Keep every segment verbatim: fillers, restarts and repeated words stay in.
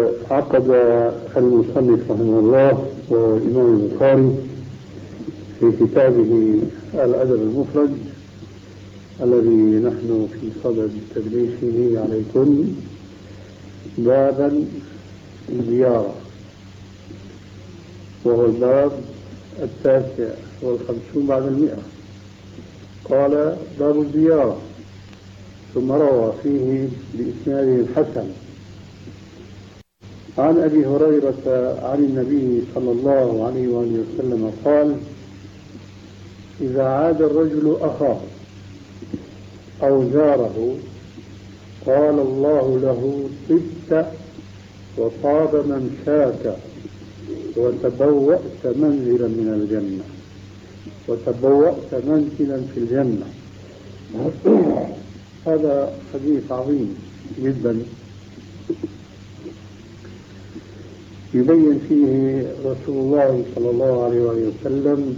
عقد المصنف رحمه الله والإمام البخاري في كتابه الأدب المفرد الذي نحن في صدد تدريسه عليكم بابا الزيارة، وهو الباب التاسع والخمسون بعد المئة. قال باب الزيارة، ثم روى فيه بإسناد حسن عن أبي هريرة عن النبي صلى الله عليه وآله وسلم قال: إذا عاد الرجل أخاه أو زاره قال الله له: طبت وطاب ممشاك وتبوأت منزلا من الجنة وتبوأت منزلا في الجنة. هذا حديث عظيم جدا يبين فيه رسول الله صلى الله عليه وسلم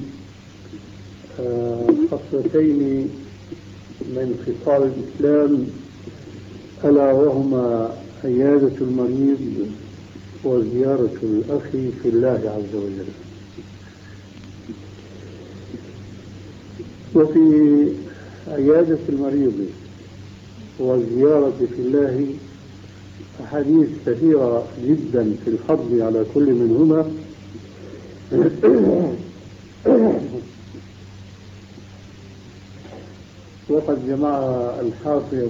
خصلتين من خصال الإسلام، ألا وهما عيادة المريض وزيارة الأخ في الله عز وجل. وفي عيادة المريض والزيارة في الله أحاديث كثيرة جدا في الحض على كل منهما، وقد جمع الحافظ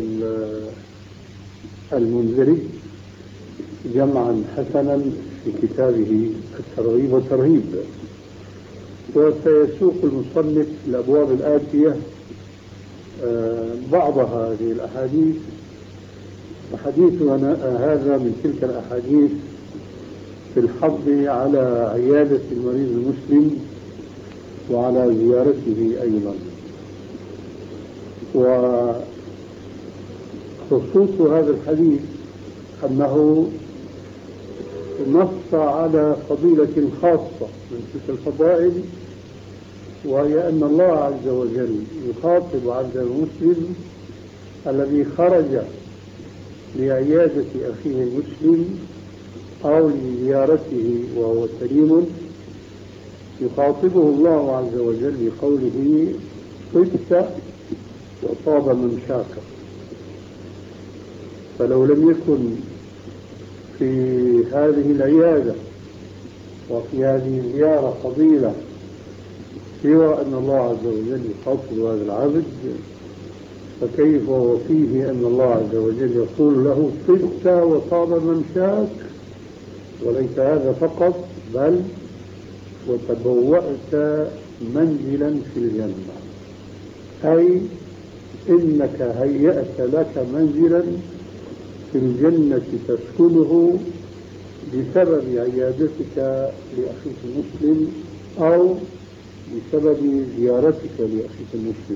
المنذري جمعا حسنا في كتابه الترغيب والترهيب. وسيسوق المصنف الأبواب الآتية بعض هذه الأحاديث، وحديثنا هذا من تلك الأحاديث في الحض على عيادة المريض المسلم وعلى زيارته أيضا. وخصوص هذا الحديث أنه نص على فضيلة خاصة من تلك الفضائل، وهي أن الله عز وجل يخاطب عبد المسلم الذي خرج لعيادة أخيه المسلم أو لزيارته وهو سليم، يخاطبه الله عز وجل بقوله: طبت وطاب ممشاك. فلو لم يكن في هذه العيادة وفي هذه الزيارة فضيلة سوى أن الله عز وجل يخاطب هذا العبد، فكيف وفيه أن الله عز وجل يقول له: طبت وطاب ممشاك؟ وليس هذا فقط، بل وتبوأت منزلا في الجنة، أي إنك هيأت لك منزلا في الجنة تسكنه بسبب عيادتك لأخيك المسلم أو بسبب زيارتك لأخيك المسلم.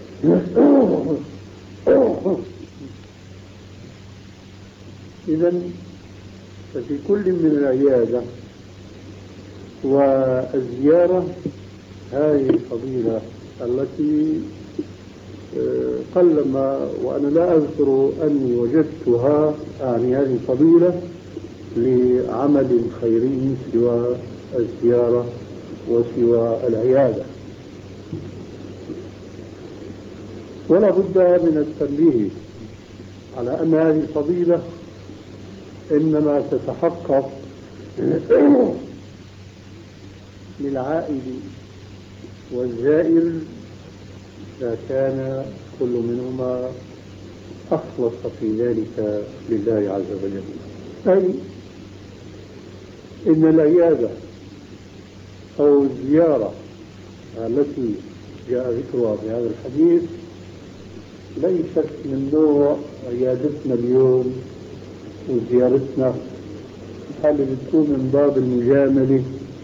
إذن ففي كل من العيادة والزيارة هذه الفضيلة التي قلما وأنا لا أذكر أني وجدتها، يعني هذه الفضيلة لعمل خيري سوى الزيارة وسوى العيادة. ولا بد من التنبيه على أن هذه الفضيلة إنما تتحقق للعائد والزائر إذا كان كل منهما أخلص في ذلك لله عز وجل. أي إن العيادة أو الزيارة التي جاء ذكرها في هذا الحديث ليست من نوع عيادتنا اليوم وزيارتنا اللي بتكون من باب المجاملة،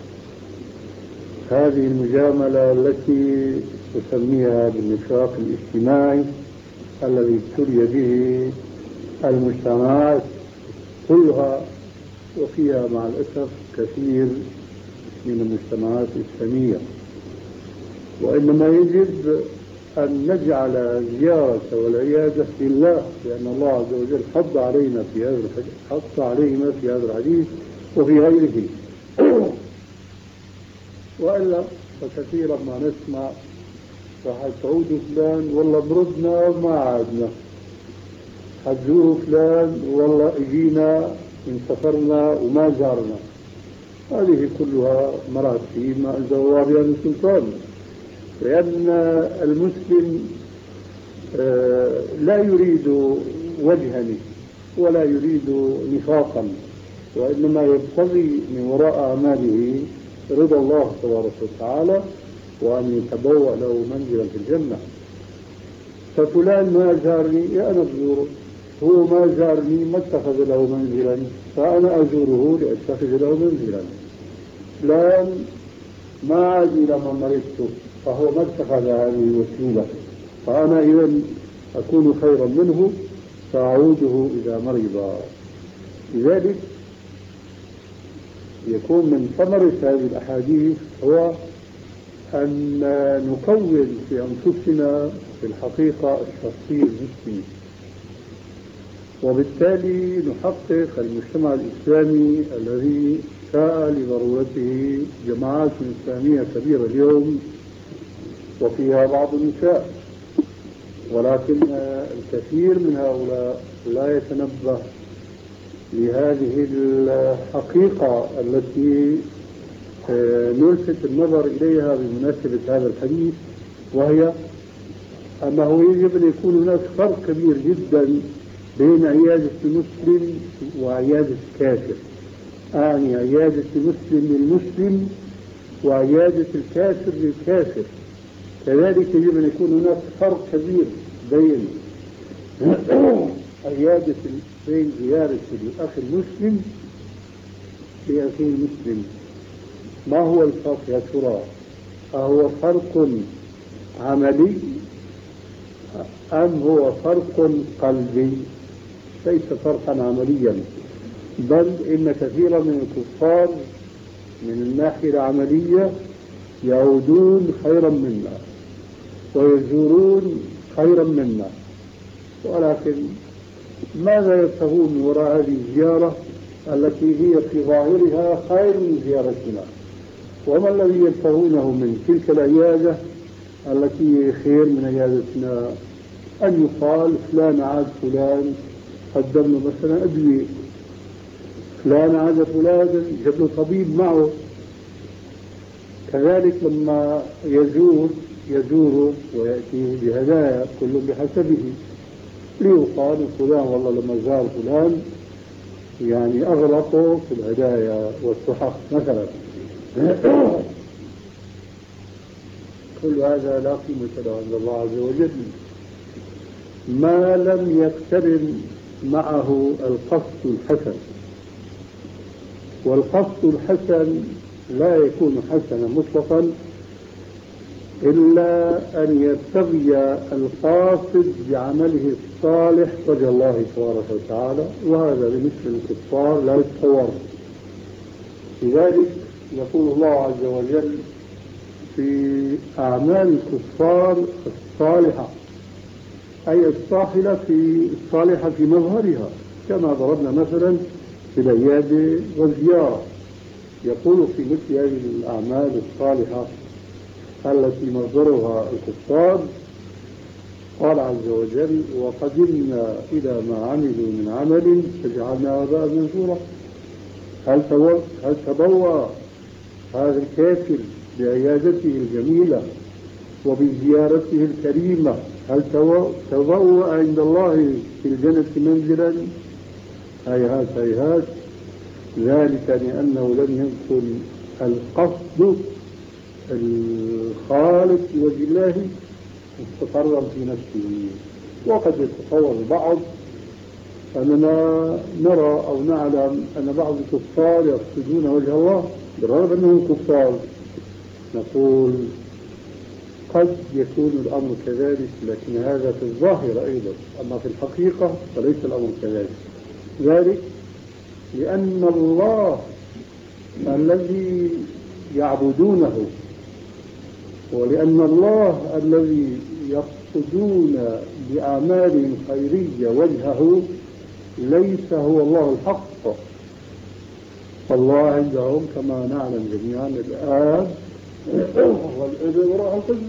هذه المجاملة التي تسميها بالنفاق الاجتماعي الذي ابتلي به المجتمعات كلها، وفيها مع الأسف كثير من المجتمعات الإسلامية. وإنما يجب أن نجعل الزيارة والعيادة لله، لأن الله عز وجل حض علينا في هذا الحديث، حض علينا في هذا الحديث وفي غيره. وإلا فكثيرا ما نسمع راح تعود فلان والله بردنا وما عادنا، حتزور فلان والله اجينا انسفرنا وما زارنا. هذه كلها مراتب ما أنزل الله بها من سلطان، لأن المسلم لا يريد وجها ولا يريد نفاقا، وإنما يبتغي من وراء أعماله رضا الله تبارك وتعالى، وأن يتبوأ له منزلا في الجنة. ففلان ما زارني أنا أزوره، هو ما زارني ما اتخذ له منزلا فأنا أزوره لأتخذ له منزلا. فلان ما عاد لما مرضت فهو ما اتخذ هذه الوسيلة، فأنا إذا أكون خيرا منه فأعوده إذا مرض. لذلك يكون من ثمرة هذه الأحاديث هو أن نكون في أنفسنا في الحقيقة الشخصية المسلمة، وبالتالي نحقق المجتمع الإسلامي الذي شاء لضرورته جماعات إسلامية كبيرة اليوم وفيها بعض النساء، ولكن الكثير من هؤلاء لا يتنبه لهذه الحقيقة التي نلفت النظر إليها بمناسبة هذا الحديث، وهي أنه يجب أن يكون هناك فرق كبير جدا بين عيادة المسلم وعيادة الكافر. أعني عيادة المسلم للمسلم وعيادة الكافر للكافر. كذلك يجب أن يكون هناك فرق كبير بين عيادة بين زيارة الأخ المسلم لأخيه المسلم. ما هو الفرق يا ترى؟ أهو فرق عملي أم هو فرق قلبي؟ ليس فرقا عمليا، بل إن كثيرا من الكفار من الناحية العملية يعودون خيرا منا ويزورون خيرا منا، ولكن ماذا يبتغون من وراء هذه الزيارة التي هي في ظاهرها خير من زيارتنا؟ وما الذي يبتغونه من تلك العيادة التي هي خير من عيادتنا؟ أن يقال فلان عاد فلان قدمنا مثلا أدوية، فلان عاد فلان جاب له طبيب معه. كذلك لما يزور يزور ويأتيه بهدايا كل بحسبه، ليقال فلان والله لما زار فلان يعني أغلقوا في الهدايا والتحف مثلا. كل هذا لا قيمة له عند الله عز وجل ما لم يقترن معه القصد الحسن، والقصد الحسن لا يكون حسنا مطلقا إلا أن يبتغي القاصد بعمله الصالح وجه الله تبارك وتعالى، وهذا بالنسبة للكفار لا يتصور. لذلك يقول الله عز وجل في أعمال الكفار الصالحة، أي الصالحة في الصالحة في مظهرها، كما ضربنا مثلا في العيادة والزيارة. يقول في مثل هذه الأعمال الصالحة التي مصدرها الكفار، قال عز وجل: وقدمنا إلى ما عملوا من عمل فجعلنا هباء منثورا. هل هل تبوأ هذا الكافر بعيادته الجميلة وبزيارته الكريمة، هل تبوأ عند الله في الجنة منزلا؟ هيهات هيهات، ذلك لأنه لم يكن القصد الخالص لوجه الله مستقرا في نفسه. وقد يتصور البعض أننا نرى أو نعلم أن بعض الكفار يقصدون وجه الله بالرغم أنهم كفار، نقول قد يكون الأمر كذلك، لكن هذا في الظاهر أيضا، أما في الحقيقة فليس الأمر كذلك. ذلك لأن الله الذي يعبدونه ولأن الله الذي يقصدون بأعمال خيرية وجهه ليس هو الله الحق. الله عندهم كما نعلم جميعا الآب والابن وروح القدس.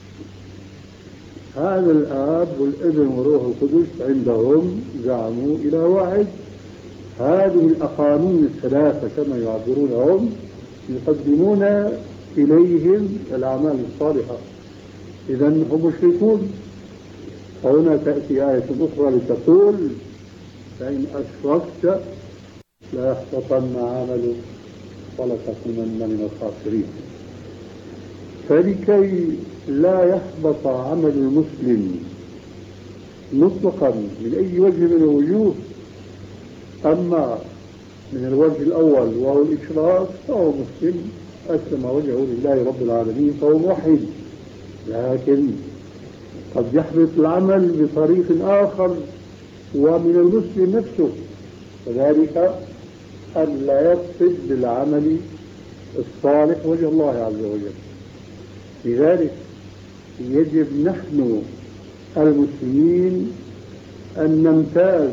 هذا الآب والابن وروح القدس عندهم زعموا إلى واحد. هذه الأقانيم الثلاثة كما يعبرونهم يقدمون إليهم الأعمال الصالحة، إذا هم مشركون. وهنا تأتي آية أخرى لتقول فإن أشركت لا يحبطن عملك ولتكونن من الخاسرين. فلكي لا يحبط عمل المسلم مطلقا من أي وجه من الوجوه، أما من الوجه الأول وهو الإشراك فهو مسلم أسلم وجهه لله رب العالمين فهو موحد، لكن قد يحبط العمل بطريق آخر ومن المسلم نفسه، وذلك أن لا يقصد بالعمل الصالح وجه الله عز وجل. لذلك يجب نحن المسلمين أن نمتاز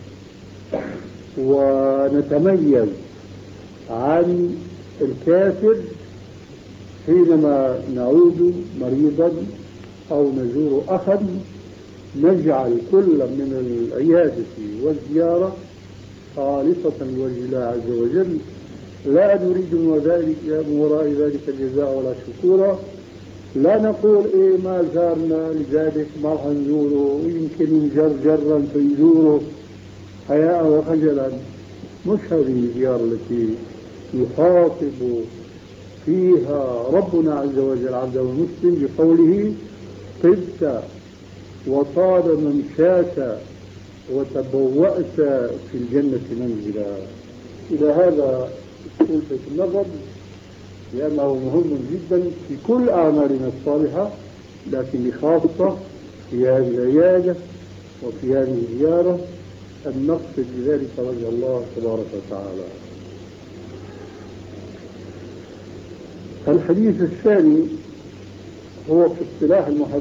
ونتميز عن الكافر حينما نعود مريضا أو نزور أخا، نجعل كل من العيادة والزيارة خالصة لوجه الله عز وجل، لا نريد من ذلك من وراء ذلك الجزاء ولا شكورا. لا نقول إيه ما زارنا لذلك ما راح نزوره، يمكن نجر جرا فنزوره حياء وخجلا. مش هذه الزيارة التي يخاطب فيها ربنا عز وجل عبده المسلم بقوله طبت وطاب ممشاك وتبوأت في الجنة منزلا. إلى هذا ألفت النظر لأنه مهم جدا في كل أعمالنا الصالحة، لكن بخاصة في هذه العيادة وفي هذه الزيارة أن نقصد بذلك وجه الله تبارك وتعالى. الحديث الثاني هو في اصطلاح المحدثين